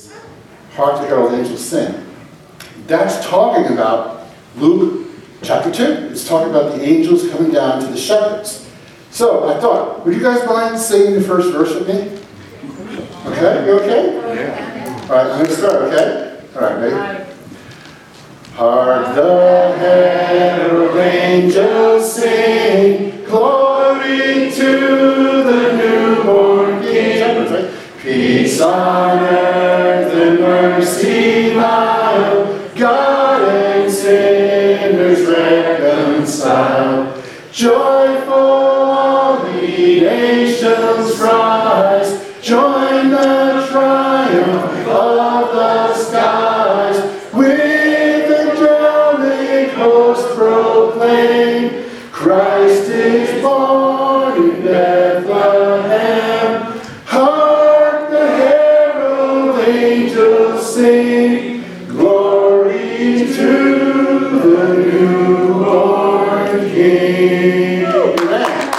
is Hark the Herald Angels Sing. That's talking about Luke chapter 2. It's talking about the angels coming down to the shepherds. So I thought, would you guys mind singing the first verse with me? Okay, you okay? Yeah. All right, I'm going to start, okay? All right, ready? Hark the herald angels sing, glory to the newborn King. Shepherds, right? Peace on earth and mercy mild, God and sinners reconciled. Joyful all the nations rise, join the triumph of the skies. With angelic host proclaim, Christ is born in Bethlehem. Hark the herald angels sing, glory to the newborn King. Amen.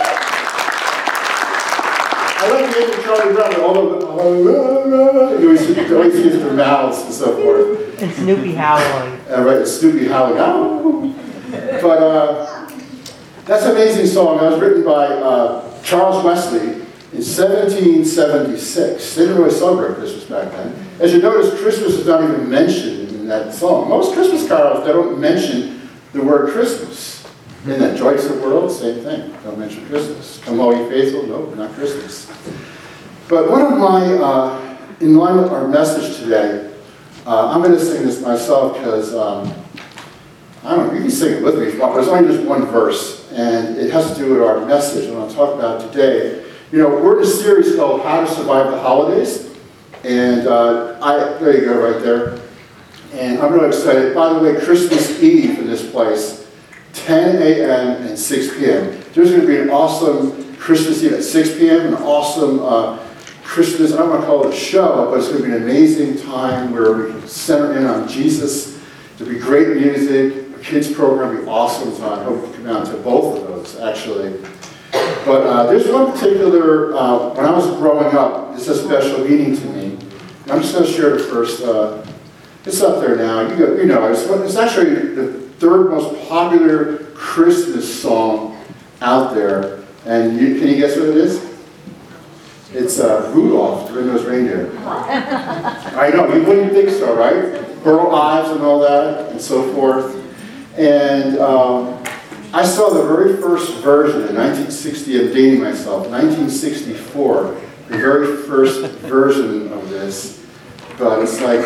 I like the name of Charlie Brown, although you always use their mouths and so forth. And Snoopy howling. Right, Snoopy howling. Oh. But that's an amazing song. That was written by Charles Wesley in 1776. They didn't really celebrate Christmas back then. As you notice, Christmas is not even mentioned in that song. Most Christmas carols, they don't mention the word Christmas. In that Joy to the World, same thing. Don't mention Christmas. Come all ye faithful, no, not Christmas. But one of my, in line with our message today, I'm going to sing this myself because, I don't know, you can sing it with me if you want, but it's only just one verse. And it has to do with our message and what I'll talk about today. You know, we're in a series called How to Survive the Holidays. And there you go, right there. And I'm really excited. By the way, Christmas Eve in this place, 10 a.m. and 6 p.m. There's going to be an awesome Christmas Eve at 6 p.m., an awesome Christmas, I don't want to call it a show, but it's going to be an amazing time where we can center in on Jesus. There'll be great music. The kids program will be awesome, so I hope you come out to both of those, actually. But there's one particular, when I was growing up, it's a special meaning to me. And I'm just going to share it first. It's up there now. You know, it's actually the third most popular Christmas song out there. And can you guess what it is? It's Rudolph, the Red-Nosed Reindeer. I know, you wouldn't think so, right? Burl Ives and all that, and so forth. And I saw the very first version in 1960, I'm dating myself, 1964, the very first version of this. But it's like,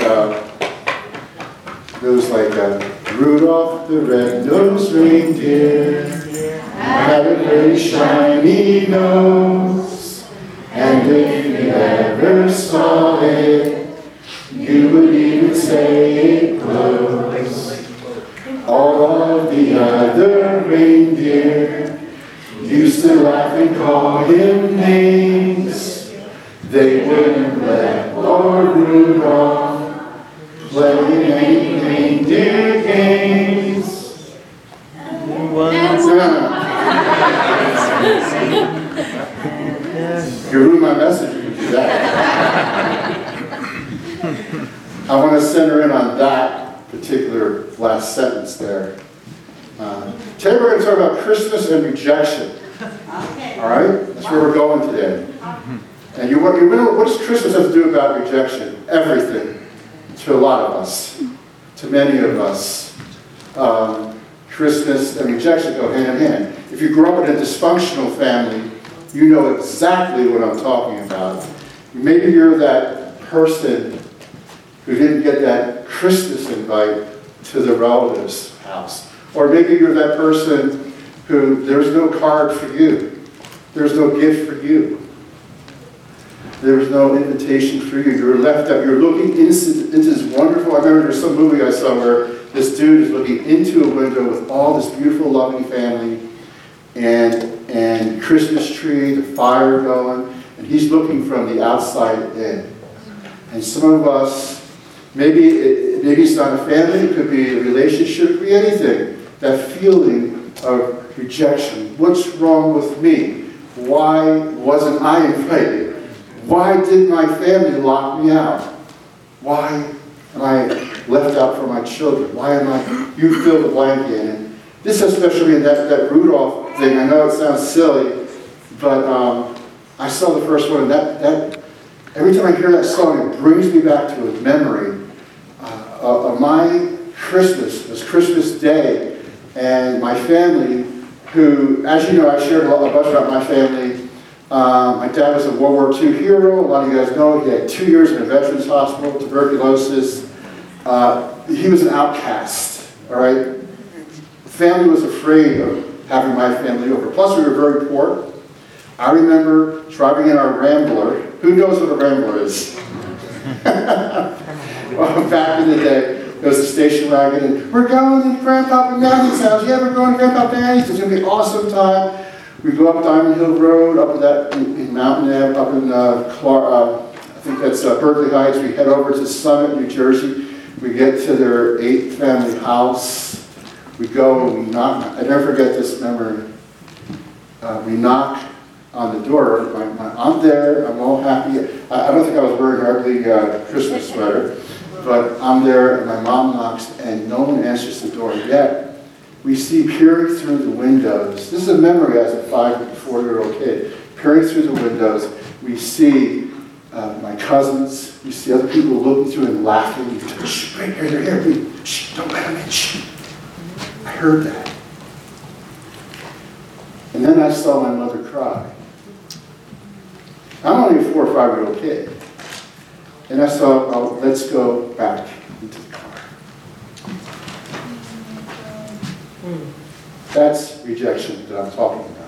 it was like, Rudolph the red-nosed reindeer had a very shiny nose, and if you ever saw it, you would even say it glows. All of the other reindeer used to laugh and call him names. They wouldn't let Lord Rudolph play any reindeer games. You ruined my message if you do that. I want to center in on that particular last sentence there. Today we're going to talk about Christmas and rejection. All right? That's where we're going today. And you know, what does Christmas have to do about rejection? Everything. To a lot of us. To many of us. Christmas and rejection go hand in hand. If you grew up in a dysfunctional family, you know exactly what I'm talking about. Maybe you're that person who didn't get that Christmas invite to the relative's house. Or maybe you're that person who there's no card for you. There's no gift for you. There's no invitation for you. You're left out. You're looking into this wonderful, I remember there's some movie I saw where this dude is looking into a window with all this beautiful, loving family and Christmas tree, the fire going, and he's looking from the outside in. And some of us, maybe it's not a family, it could be a relationship, it could be anything. That feeling of rejection. What's wrong with me? Why wasn't I invited? Why did my family lock me out? Why am I left out for my children? Why am I, you fill the blank in. And this especially in that Rudolph thing, I know it sounds silly, but I saw the first one, and that every time I hear that song, it brings me back to a memory of my Christmas. It was Christmas Day, and my family, who, as you know, I shared a bunch about my family. My dad was a World War II hero. A lot of you guys know he had 2 years in a veterans hospital, tuberculosis. He was an outcast, all right? The family was afraid of having my family over. Plus, we were very poor. I remember driving in our Rambler. Who knows what a Rambler is? Well, back in the day, there was a station wagon, and we're going to Grandpa Nanny's house. Yeah, we're going to Grandpa Nanny's. It's going to be an awesome time. We go up Diamond Hill Road, up in Mountain Ave, up in I think that's Berkeley Heights. We head over to Summit, New Jersey. We get to their 8th family house. We go and we knock. I never forget this memory. We knock on the door. I'm there. I'm all happy. I don't think I was wearing an ugly Christmas sweater, but I'm there, and my mom knocks, and no one answers the door yet. We see peering through the windows. This is a memory as a 5 to 4-year-old kid. Peering through the windows, we see my cousins. We see other people looking through and laughing. Shh, right here, they're here. Shh, don't let them in. Shh. I heard that. And then I saw my mother cry. I'm only a 4 or 5-year-old kid. And I thought, oh, let's go back into the car. That's rejection that I'm talking about.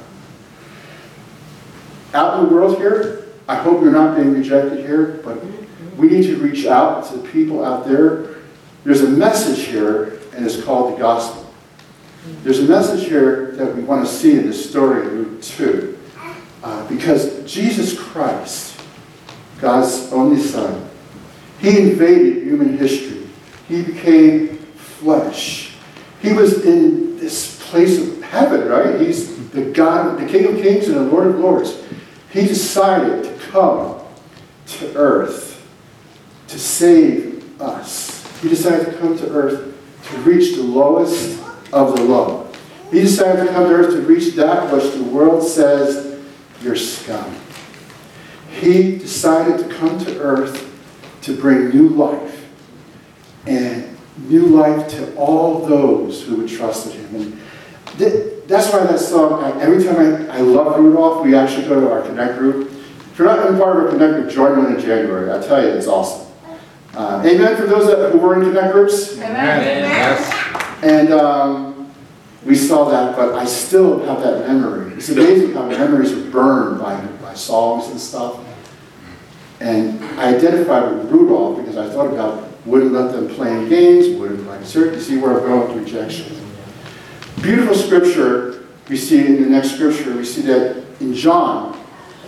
Out in the world here, I hope you're not being rejected here, but we need to reach out to people out there. There's a message here, and it's called the gospel. There's a message here that we want to see in this story in Luke 2. Because Jesus Christ, God's only Son, He invaded human history. He became flesh. He was in this place of heaven, right? He's the God, the King of Kings and the Lord of Lords. He decided to come to earth to save us. He decided to come to earth to reach the lowest of the low. He decided to come to earth to reach that which the world says, you're scum. He decided to come to earth to bring new life. And new life to all those who would trust in Him. And that's why that song, every time I love Rudolph, we actually go to our Connect group. If you're not in part of our Connect group, join one in January. I tell you, it's awesome. Amen for those who were in Connect groups? Amen. Yes. And we saw that, but I still have that memory. It's amazing how memories are burned by songs and stuff. And I identified with Rudolph because I thought about wouldn't let them play in games, wouldn't like certain. See where I'm going with rejection. Beautiful scripture we see in the next scripture. We see that in John.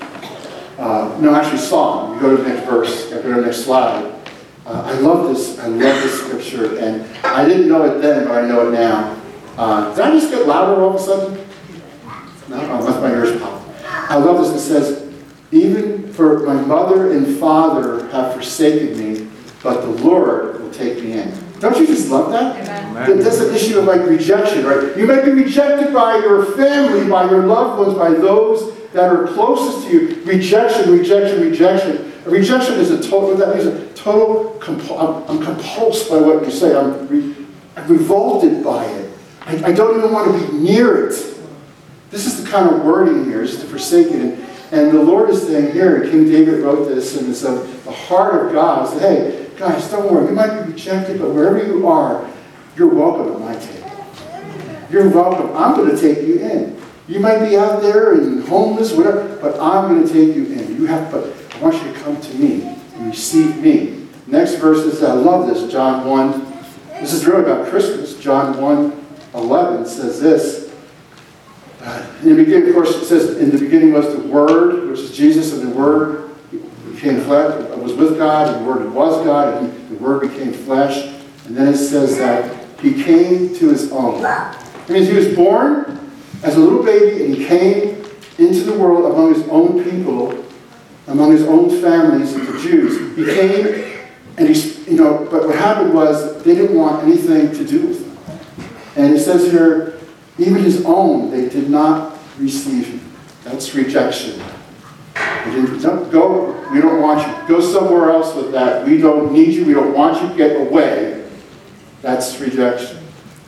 Psalm. You go to the next verse. Go to the next slide. I love this. I love this scripture, and I didn't know it then, but I know it now. Did I just get louder all of a sudden? No, unless my ears pop. I love this. It says, "Even for my mother and father have forsaken me, but the Lord will take me in." Don't you just love that? Amen. That's an issue of like rejection, right? You may be rejected by your family, by your loved ones, by those that are closest to you. Rejection, rejection, rejection. Rejection is a total, that means a total, I'm compulsed by what you say. I'm revolted by it. I don't even want to be near it. This is the kind of wording here, is to forsake it. And the Lord is saying here, King David wrote this, and it's the heart of God. Said, hey, guys, don't worry. You might be rejected, but wherever you are, you're welcome at my table. You're welcome. I'm going to take you in. You might be out there and homeless, whatever, but I'm going to take you in. But I want you to come to me and receive me. Next verse is, I love this, John 1. This is really about Christmas. John 1:11 says this. In the beginning, of course, it says, in the beginning was the Word, which is Jesus, and the Word became flesh, was with God, and the Word was God, and the Word became flesh. And then it says that He came to His own. It means He was born as a little baby, and He came into the world among His own people, among His own families, the Jews. He came And but what happened was they didn't want anything to do with him. And it says here, even his own, they did not receive him. That's rejection. They didn't, don't go, we don't want you. Go somewhere else with that. We don't need you. We don't want you to get away. That's rejection.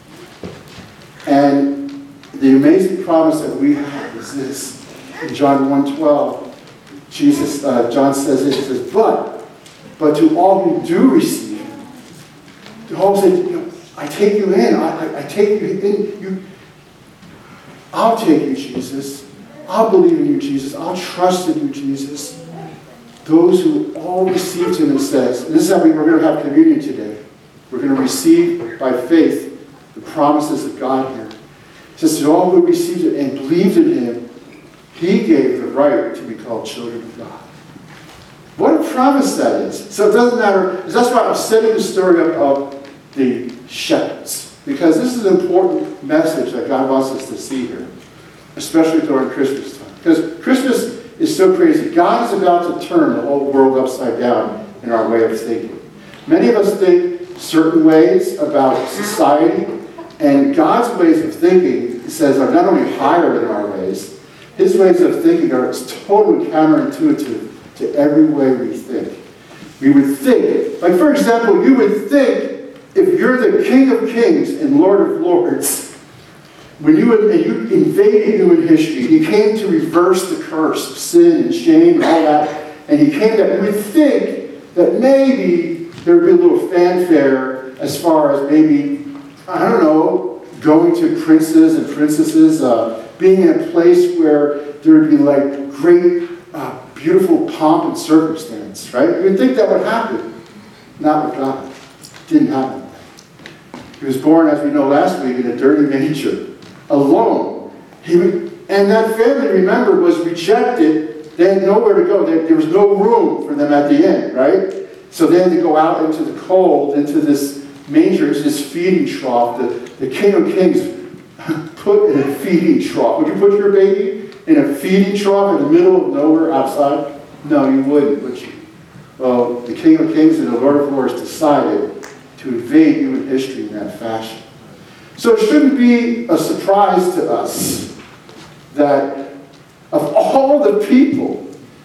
And the amazing promise that we have is this. In John 1:12, John says this, he says, but to all who do receive him, to all who say, I take you in, I take you in, I'll take you, Jesus. I'll believe in you, Jesus. I'll trust in you, Jesus. Those who all received him, it says, and this is how we're going to have communion today. We're going to receive by faith the promises of God here. It says, to all who received it and believed in him, he gave the right to be called children of God. What a promise that is. So it doesn't matter. That's why I'm setting the story up of the shepherds. Because this is an important message that God wants us to see here. Especially during Christmas time. Because Christmas is so crazy. God is about to turn the whole world upside down in our way of thinking. Many of us think certain ways about society. And God's ways of thinking, he says, are not only higher than our ways, his ways of thinking are totally counterintuitive to every way we think. We would think, like for example, you would think if you're the King of Kings and Lord of Lords, when you invaded human history, he came to reverse the curse of sin and shame and all that, and he came that we would think that maybe there would be a little fanfare as far as maybe, I don't know, going to princes and princesses, being in a place where there would be like great beautiful pomp and circumstance, right? You would think that would happen. Not with God. It didn't happen. He was born, as we know last week, in a dirty manger, alone. And that family, remember, was rejected. They had nowhere to go. There was no room for them at the inn, right? So they had to go out into the cold, into this manger, into this feeding trough. The King of Kings put in a feeding trough. Would you put your baby in a feeding trough in the middle of nowhere outside? No, you wouldn't, would you? Well, the King of Kings and the Lord of Lords decided to invade human history in that fashion. So it shouldn't be a surprise to us that of all the people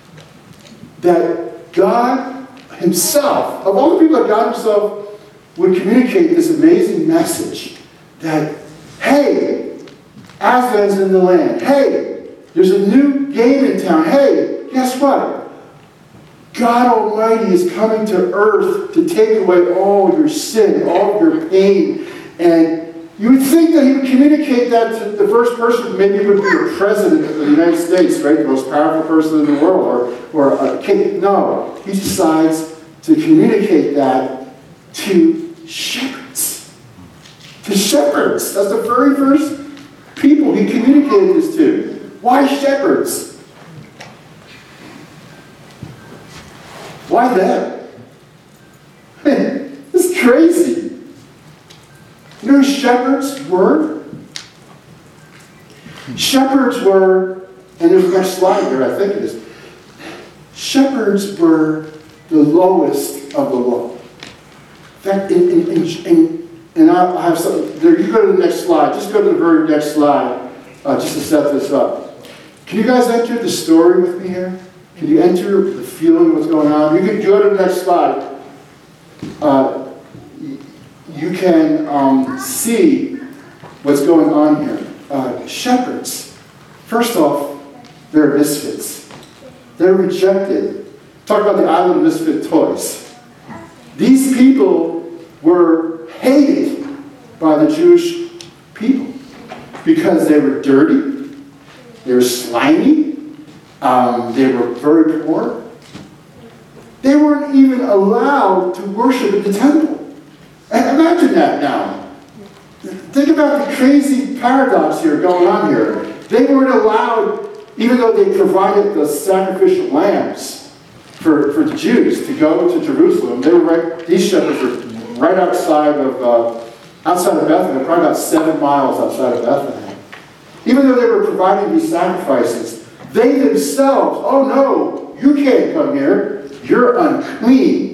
that God himself, of all the people that God himself would communicate this amazing message that, hey, Aslan's in the land. Hey, there's a new game in town. Hey, guess what? God Almighty is coming to earth to take away all your sin, all your pain. And you would think that he would communicate that to the first person. Maybe it would be the president of the United States, right? The most powerful person in the world, or a king. No, he decides to communicate that to shepherds. To shepherds. That's the very first people he communicated this to. Why shepherds? Why them? This is crazy. You know who shepherds were? Shepherds were, and there's the next slide there, I think it is. Shepherds were the lowest of the low. In fact, and I have some, there, you go to the next slide. Just go to the very next slide, just to set this up. Can you guys enter the story with me here? Can you enter the feeling of what's going on? You can go to the next slide. You can see what's going on here. Shepherds. First off, they're misfits. They're rejected. Talk about the island of misfit toys. These people were hated by the Jewish people because they were dirty, they were slimy, they were very poor. They weren't even allowed to worship in the temple. And imagine that now. Think about the crazy paradox here going on here. They weren't allowed, even though they provided the sacrificial lambs for the Jews to go to Jerusalem. They were these shepherds were right outside of Bethlehem, probably about 7 miles outside of Bethlehem. Even though they were providing these sacrifices, they themselves, oh no, you can't come here. You're unclean.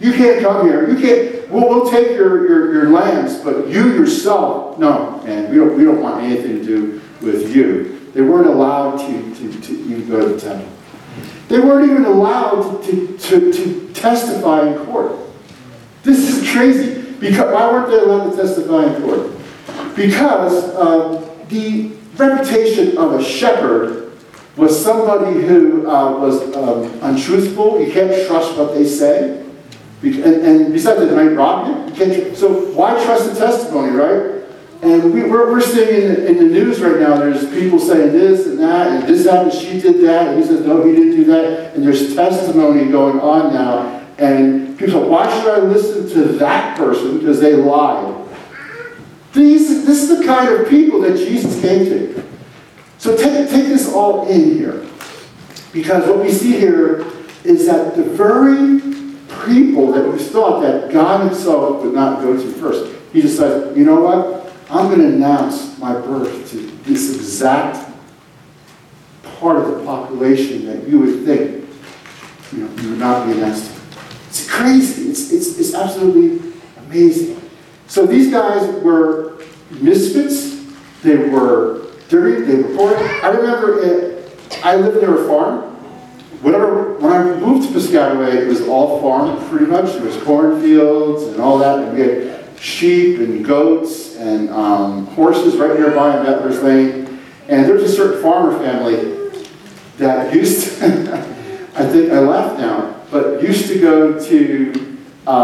You can't come here. You can't. We'll take your lands, but you yourself, no, man. We don't want anything to do with you. They weren't allowed to even go to the temple. They weren't even allowed to testify in court. This is crazy. Because why weren't they allowed to testify in court? Because the reputation of a shepherd was somebody who was untruthful. You can't trust what they say. And besides that, they might rob you. So why trust the testimony, right? And we're seeing in the news right now, there's people saying this and that, and this happened, she did that, and he says, no, he didn't do that. And there's testimony going on now. And people say, why should I listen to that person? Because they lied. This is the kind of people that Jesus came to. So take this all in here. Because what we see here is that the very people that we thought that God himself would not go to first, he decides, you know what? I'm going to announce my birth to this exact part of the population that you would think, you would not be announced to. It's crazy. It's absolutely amazing. So these guys were misfits. They were dirty. They were poor. I remember I lived near a farm. When I moved to Piscataway, it was all farm pretty much. There was cornfields and all that. And we had sheep and goats and horses right nearby in Mettler's Lane. And there was a certain farmer family that used to, I think I left now, but used to go to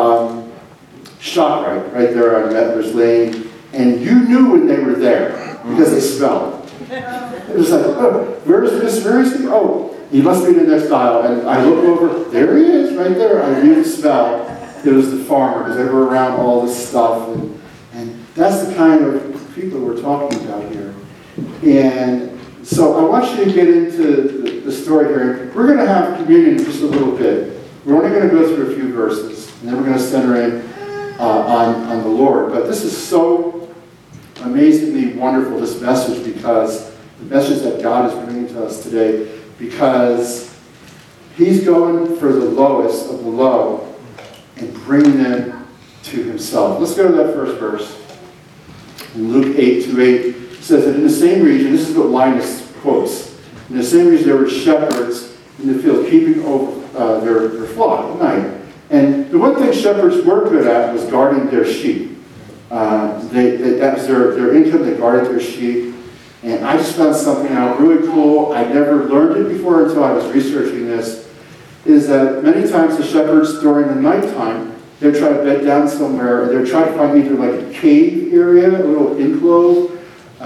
ShopRite right there on Mettler's Lane, and you knew when they were there because they smelled. It was like, oh, where is he? Oh, he must be in the next aisle. And I look over, there he is, right there. I knew the smell. It was the farmer, because they were around all this stuff. And that's the kind of people we're talking about here. And so I want you to get into the story here. We're going to have communion in just a little bit. We're only going to go through a few verses, and then we're going to center in on the Lord. But this is so amazingly wonderful, this message, because the message that God is bringing to us today, because he's going for the lowest of the low and bringing them to himself. Let's go to that first verse. In Luke 8:2-8, it says that in the same region, this is what Linus quotes, in the same region there were shepherds in the field keeping over their flock at night. And the one thing shepherds were good at was guarding their sheep. That was their income, they guarded their sheep. And I just found something out really cool. I never learned it before until I was researching this, is that many times the shepherds during the nighttime, they'd try to bed down somewhere, and they'd try to find either like a cave area, a little enclosed,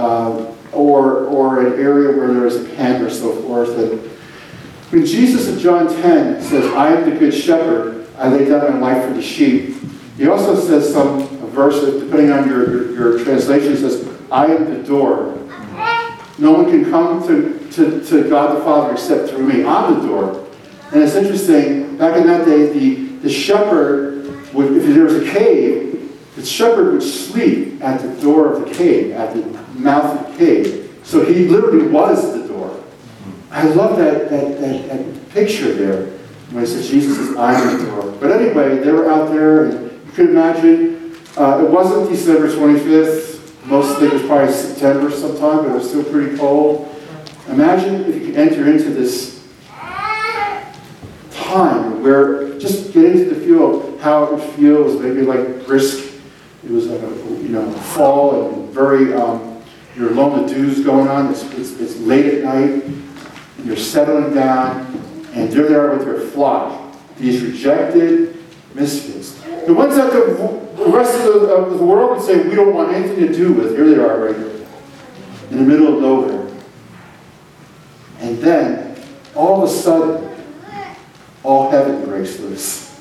or an area where there was a pen or so forth. And when Jesus in John 10 says, I am the good shepherd, I lay down my life for the sheep, he also says a verse, depending on your translation, says, I am the door. No one can come to God the Father except through me. I'm the door. And it's interesting, back in that day, the shepherd, if there was a cave, the shepherd would sleep at the door of the cave, at the mouth of the cave. So he literally was the door. I love that picture there, when it says Jesus is, I am the door. But anyway, they were out there, and you can imagine, it wasn't December 25th. Most think it was probably September sometime, but it was still pretty cold. Imagine if you could enter into this time where, just get into the feel of how it would feel. It was maybe like brisk. It was like a fall, and very, you're alone, the dew's going on. It's late at night, and you're settling down, and they're there with their flock. These rejected misfits. The ones that the rest of the world would say we don't want anything to do with. Here they are right here, in the middle of nowhere. And then, all of a sudden, all heaven breaks loose.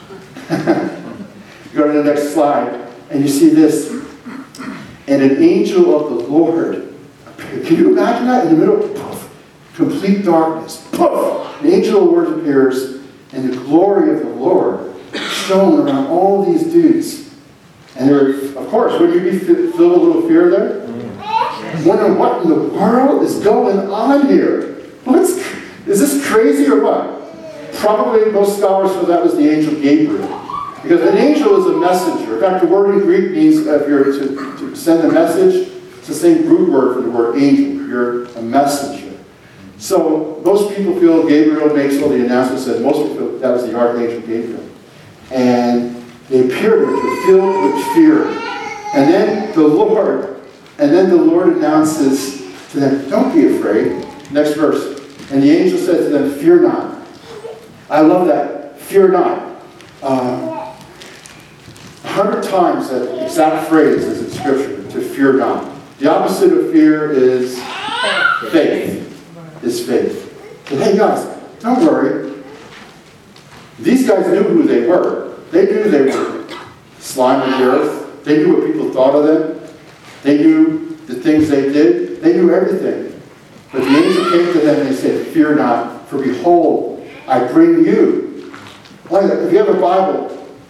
Go to the next slide, and you see this. And an angel of the Lord appeared. Can you imagine that? In the middle, poof, complete darkness. Poof! The angel of the Lord appears, and the glory of the Lord shone around all these dudes. And they're, of course, would you be filled with a little fear there? Wondering what in the world is going on here? Is this crazy or what? Probably most scholars feel that was the angel Gabriel. Because an angel is a messenger. In fact, the word in Greek means if you're to send a message, it's the same root word for the word angel. You're a messenger. So most people feel Gabriel makes all the announcements, and most people feel that was the archangel Gabriel. And they appeared, they were filled with fear. And then the Lord announces to them, don't be afraid. Next verse. And the angel said to them, fear not. I love that. Fear not. 100 times that exact phrase is in Scripture, to fear not. The opposite of fear is faith. Is faith. But hey guys, don't worry. These guys knew who they were. They knew they were slime of the earth. They knew what people thought of them. They knew the things they did. They knew everything. But the angel came to them and he said, fear not, for behold, I bring you. If you have a Bible,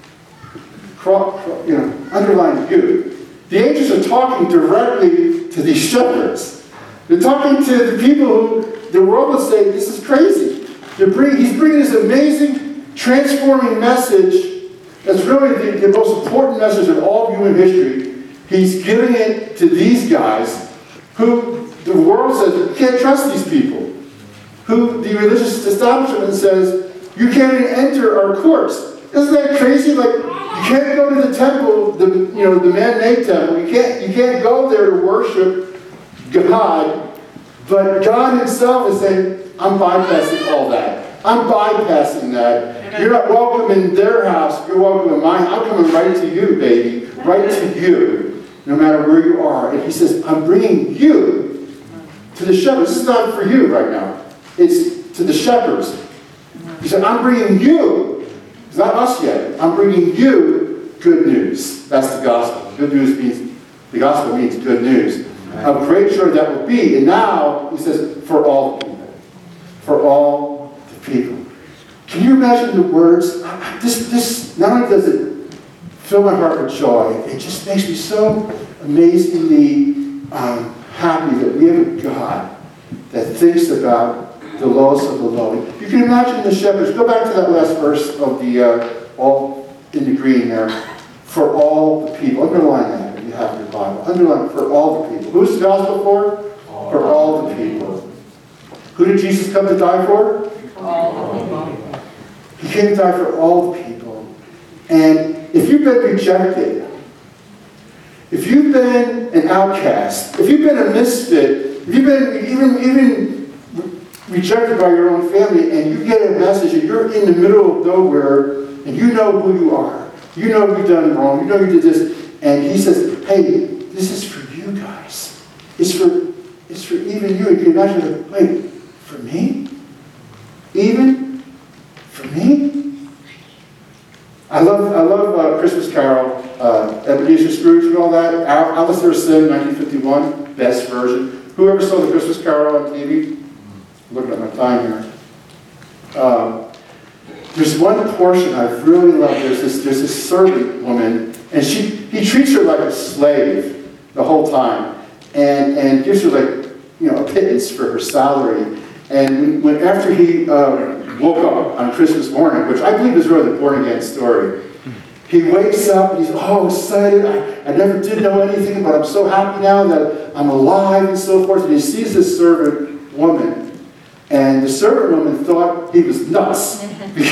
underline you. The angels are talking directly to these shepherds. They're talking to the people who the world would say, this is crazy. He's bringing this amazing, transforming message that's really the most important message of all of human history. He's giving it to these guys who the world says, you can't trust these people. Who the religious establishment says, you can't even enter our courts. Isn't that crazy? Like, you can't go to the temple, the man-made temple. You can't go there to worship God. But God himself is saying, I'm bypassing all that. I'm bypassing that. You're not welcome in their house. You're welcome in mine. I'm coming right to you, baby. Right to you. No matter where you are. And he says, I'm bringing you to the shepherds. This is not for you right now. It's to the shepherds. He said, I'm bringing you. It's not us yet. I'm bringing you good news. That's the gospel. Good news means, the gospel means good news. How great joy that will be. And now, he says, for all the people. For all the people. Can you imagine the words? This not only does it fill my heart with joy, it just makes me so amazingly happy that we have a God that thinks about the lowest of the low. You can imagine the shepherds. Go back to that last verse of the, all in the green there. For all the people. Underline that if you have your Bible. Underline for all the people. Who's the gospel for? For all the people. Who did Jesus come to die for? All the people. He came to die for all the people. And if you've been rejected, if you've been an outcast, if you've been a misfit, if you've been even rejected by your own family, and you get a message and you're in the middle of nowhere, and you know who you are, you know you've done wrong, you know you did this, and he says, hey, this is for you guys. It's for even you. You can imagine, wait, for me? Even for me? I love Christmas Carol, Ebenezer Scrooge and all that. Alistair Sim, 1951, best version. Whoever saw the Christmas Carol on TV? I'm looking at my time here. There's one portion I really love. There's this servant woman, and he treats her like a slave the whole time, and gives her a pittance for her salary. And when after he woke up on Christmas morning, which I believe is really the born again story, he wakes up and he's all excited. I never did know anything, but I'm so happy now that I'm alive and so forth. And he sees this servant woman. And the servant woman thought he was nuts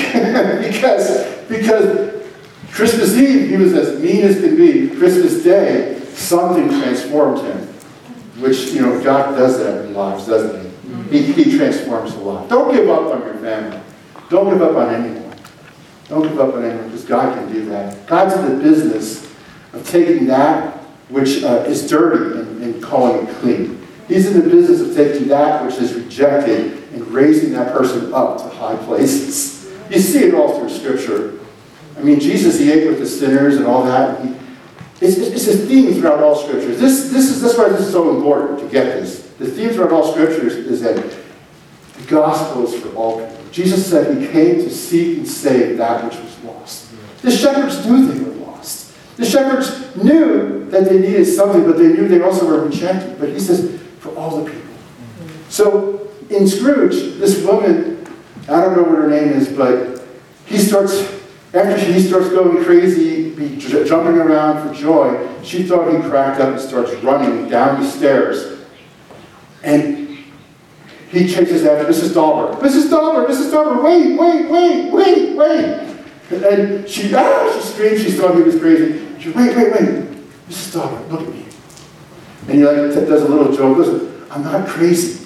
because Christmas Eve he was as mean as can be. Christmas Day, something transformed him, which God does that in lives, doesn't he? He transforms a lot. Don't give up on your family. Don't give up on anyone. Don't give up on anyone because God can do that. God's in the business of taking that which is dirty and calling it clean. He's in the business of taking that which is rejected and raising that person up to high places. You see it all through Scripture. I mean, Jesus, he ate with the sinners and all that. It's a theme throughout all Scriptures. That's why this is so important to get this. The theme throughout all Scriptures is that the gospel is for all people. Jesus said he came to seek and save that which was lost. The shepherds knew they were lost. The shepherds knew that they needed something, but they knew they also were rejected. But he says, for all the people. So, in Scrooge, this woman, I don't know what her name is, but he starts After he starts going crazy, jumping around for joy, she thought he cracked up and starts running down the stairs. And he chases after Mrs. Dahlberg. Mrs. Dahlberg, Mrs. Dahlberg, wait. And she screamed. She thought he was crazy. She wait. Mrs. Dahlberg, look at me. And he does a little joke. Listen, I'm not crazy.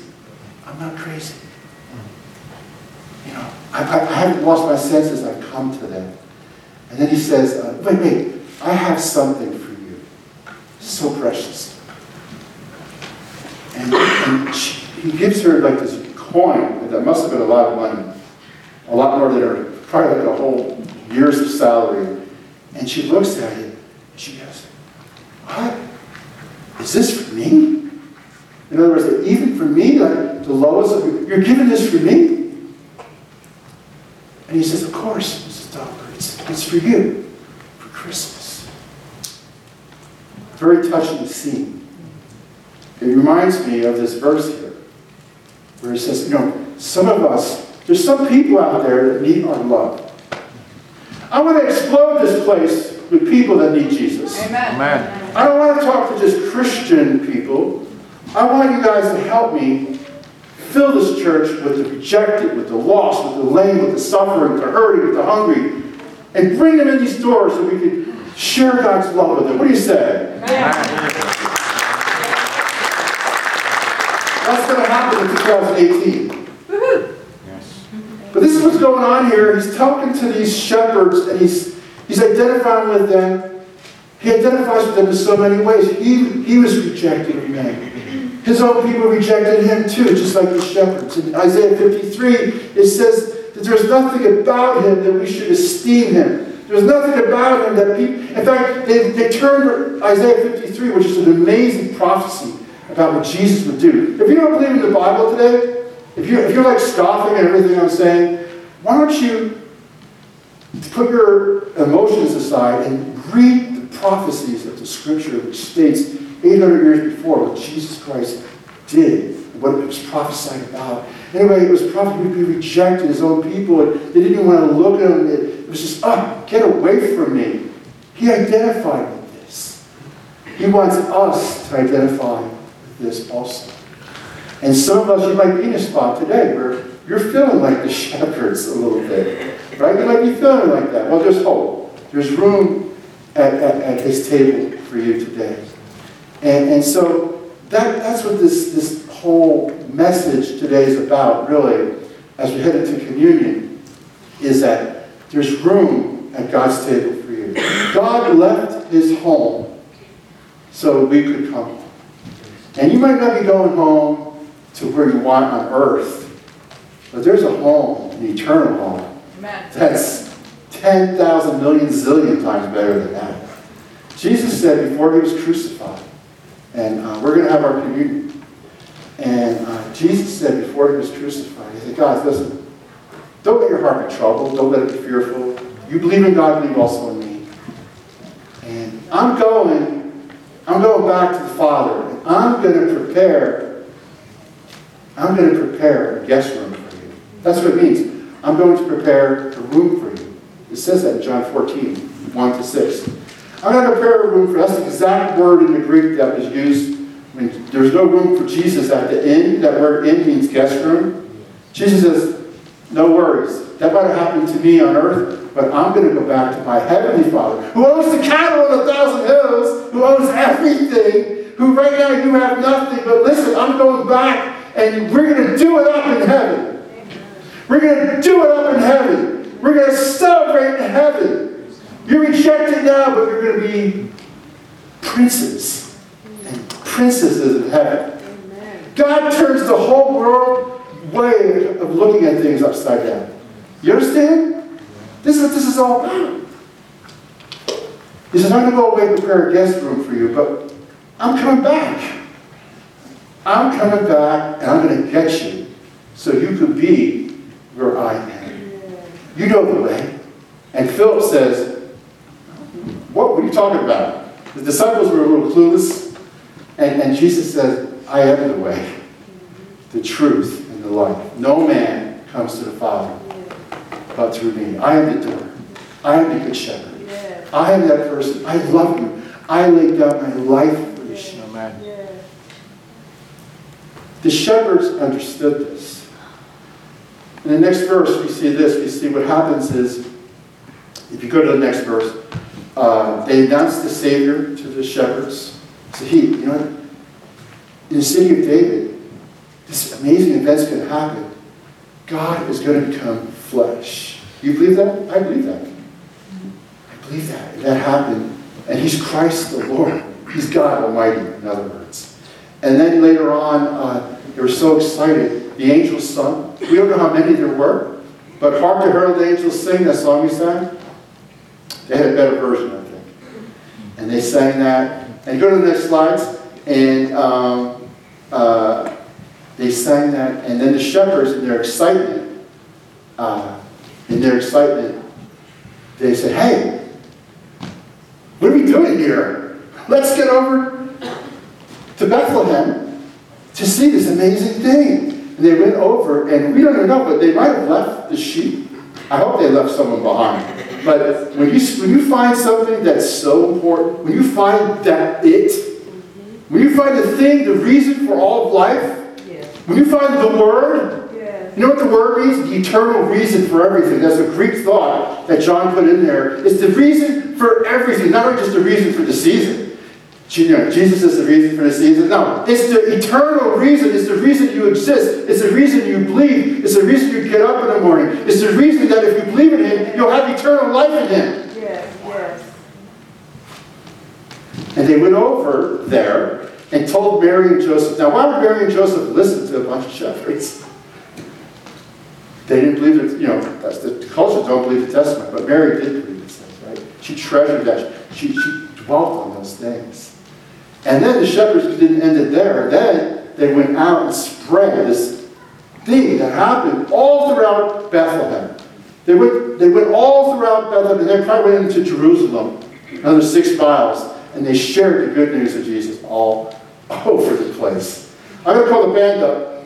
You know, I haven't lost my senses. I've come to them. And then he says, wait. I have something for you. So precious. And he gives her like this coin that must have been a lot of money. A lot more than her, probably like a whole year's salary. And she looks at it and she goes, what? Is this for me? In other words, even for me, like the lowest of, you're giving this for me? And he says, of course, Mrs. Dahlberg, it's for you, for Christmas. Very touching scene. It reminds me of this verse here, where it says, you know, some of us, there's some people out there that need our love. I want to explode this place with people that need Jesus. Amen. I don't want to talk to just Christian people. I want you guys to help me fill this church with the rejected, with the lost, with the lame, with the suffering, with the hurting, with the hungry, and bring them in these doors so we can share God's love with them. What do you say? Amen. That's going to happen in 2018. Woohoo. But this is what's going on here. He's talking to these shepherds, and he's identifying with them. He identifies with them in so many ways. He was rejected in men. His own people rejected him too, just like the shepherds. In Isaiah 53, it says that there's nothing about him that we should esteem him. There's nothing about him that people... In fact, they turned to Isaiah 53, which is an amazing prophecy about what Jesus would do. If you don't believe in the Bible today, if you're like scoffing at everything I'm saying, why don't you put your emotions aside and read the prophecies of the Scripture which states 800 years before what Jesus Christ did, what it was prophesied about. Anyway, it was prophesied he would be rejected, his own people, and they didn't even want to look at him. It was just, get away from me. He identified with this. He wants us to identify with this also. And some of us, you might be in a spot today where you're feeling like the shepherds a little bit. Right? You might be feeling like that. Well, there's hope. There's room at his table for you today. And so that's what this whole message today is about, really, as we head into communion, is that there's room at God's table for you. God left his home so we could come home. And you might not be going home to where you want on earth, but there's a home, an eternal home. Amen. That's 10,000 million zillion times better than that. Jesus said before he was crucified, and we're going to have our communion. And Jesus said before he was crucified, he said, guys, listen, don't let your heart be troubled. Don't let it be fearful. You believe in God, believe also in me. And I'm going back to the Father. And I'm going to prepare a guest room for you. That's what it means. I'm going to prepare a room for you. It says that in John 14, 1-6. I'm going to prepare a room for you. That's the exact word in the Greek that was used. I mean, there's no room for Jesus at the inn. That word inn means guest room. Jesus says, no worries. That might have happened to me on earth, but I'm going to go back to my heavenly Father, who owns the cattle on 1,000 hills, who owns everything, who right now you have nothing. But listen, I'm going back, and we're going to do it up in heaven. We're going to do it up in heaven. We're going to celebrate in heaven. You're rejected now, but you're going to be princes and princesses in heaven. Amen. God turns the whole world way of looking at things upside down. You understand? This is what this is all about. He says, I'm going to go away and prepare a guest room for you, but I'm coming back. I'm coming back, and I'm going to get you so you could be where I am. You know the way. And Philip says, what are you talking about? The disciples were a little clueless. And Jesus says, I am the way, the truth, the life. No man comes to the Father but through me. I am the door. I am the good shepherd. Yeah. I am that person. I love you. I laid down my life for the sheep. Amen. Yeah. The shepherds understood this. In the next verse, we see this. We see what happens is, if you go to the next verse, they announce the Savior to the shepherds. So you know, in the city of David, this amazing event's going to happen. God is going to become flesh. You believe that? I believe that. I believe that. That happened. And he's Christ the Lord. He's God Almighty, in other words. And then later on, they were so excited. The angels sung. We don't know how many there were, but hark the herald angels sing, that song we sang. They had a better version, I think. And they sang that. And go to the next slides. And they sang that. And then the shepherds, in their excitement, they said, hey, what are we doing here? Let's get over to Bethlehem to see this amazing thing. And they went over, and we don't even know, but they might have left the sheep. I hope they left someone behind. But when you find something that's so important, when you find when you find the thing, the reason for all of life, when you find the Word, you know what the Word means? The eternal reason for everything. That's a Greek thought that John put in there. It's the reason for everything, not only just the reason for the season. You know, Jesus is the reason for the season. No, it's the eternal reason. It's the reason you exist. It's the reason you believe. It's the reason you get up in the morning. It's the reason that if you believe in Him, you'll have eternal life in Him. Yes. And they went over there and told Mary and Joseph. Now, why would Mary and Joseph listen to a bunch of shepherds? They didn't believe it. You know, that's the culture don't believe the Testament, but Mary did believe these things, right? She treasured that. She dwelt on those things. And then the shepherds didn't end it there. Then they went out and spread this thing that happened all throughout Bethlehem. They went all throughout Bethlehem, and they probably went into Jerusalem, another 6 miles, and they shared the good news of Jesus all over the place. I'm going to call the band up.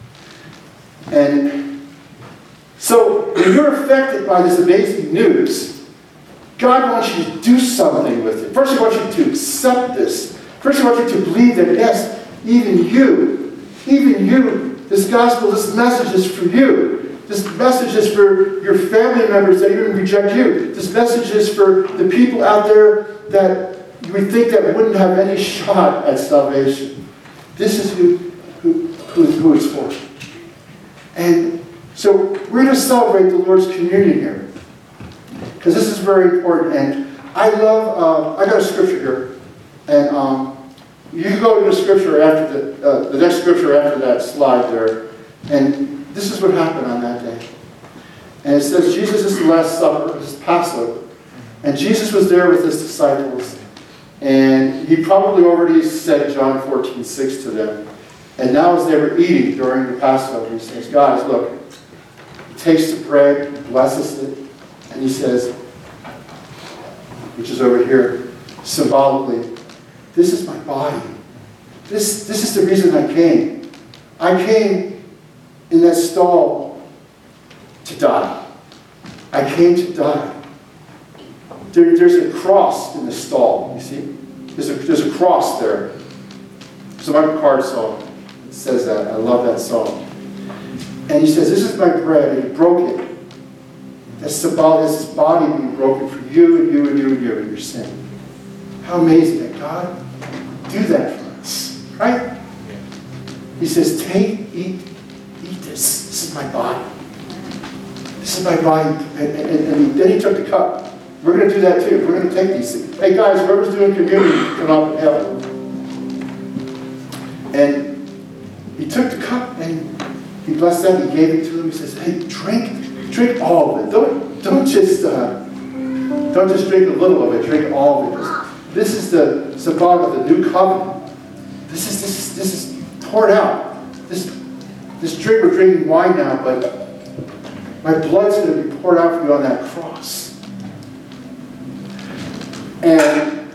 And so when you're affected by this amazing news, God wants you to do something with it. First, He wants you to accept this. First, He wants you to believe that, yes, even you, this gospel, this message is for you. This message is for your family members that even reject you. This message is for the people out there that you would think that wouldn't have any shot at salvation. This is who it's for. And so we're going to celebrate the Lord's communion here, because this is very important. And I got a scripture here, and you can go to the scripture after the next scripture after that slide there, and this is what happened on that day. And it says Jesus is the Last Supper, this is Passover, and Jesus was there with His disciples, and He probably already said John 14:6 to them. And now as they were eating during the Passover, He says, guys, look, He takes the bread, He blesses it, and He says, which is over here, symbolically, this is my body. This is the reason I came. I came in that stall to die. I came to die. There's a cross in the stall, you see? There's a cross there. It's a Michael Card song. It says that. I love that song. And He says, this is my bread, and He broke it. That's symbolic. That's His body being broken for you and you and you and you and your sin. How amazing that God do that for us, right? He says, take, eat this. This is my body. This is my body. And then He took the cup. We're going to do that too. We're going to take these things. Hey guys, whoever's doing communion, come up and help. And He took the cup and He blessed them. He gave it to them. He says, hey, drink all of it. Don't just drink a little of it. Drink all of it. This is the symbol of the new covenant. This is poured out. This drink, we're drinking wine now, but my blood's going to be poured out for you on that cross. And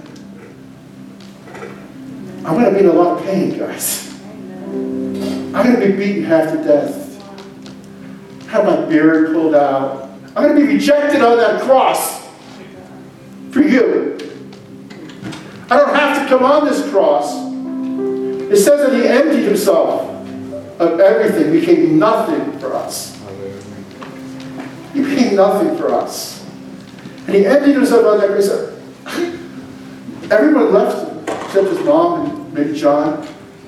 I'm going to be in a lot of pain, guys. I'm going to be beaten half to death. Have my beard pulled out. I'm going to be rejected on that cross. for you. I don't have to come on this cross. It says that he emptied himself of everything, became nothing for us. He became nothing for us. And he emptied himself on that cross. Everyone left him, except his mom and maybe John.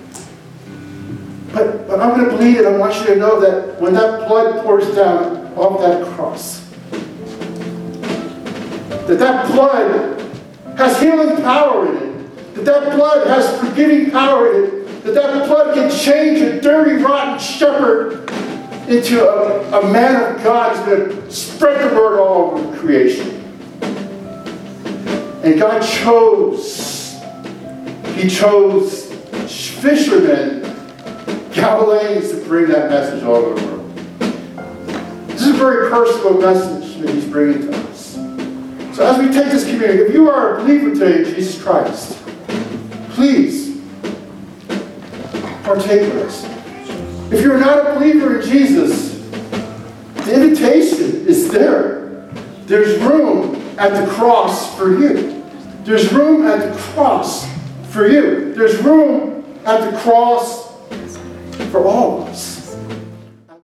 But I'm going to bleed it. I want you to know that when that blood pours down off that cross, that blood has healing power in it, that blood has forgiving power in it, that blood can change a dirty, rotten shepherd into a man of God who's going to spread the word all over creation. And God chose, he chose fishermen, Galileans, to bring that message all over the world. This is a very personal message that he's bringing to us. So as we take this communion, if you are a believer today in Jesus Christ, please partake with us. If you're not a believer in Jesus, the invitation is there. There's room at the cross for you. There's room at the cross for you. There's room at the cross for all of us.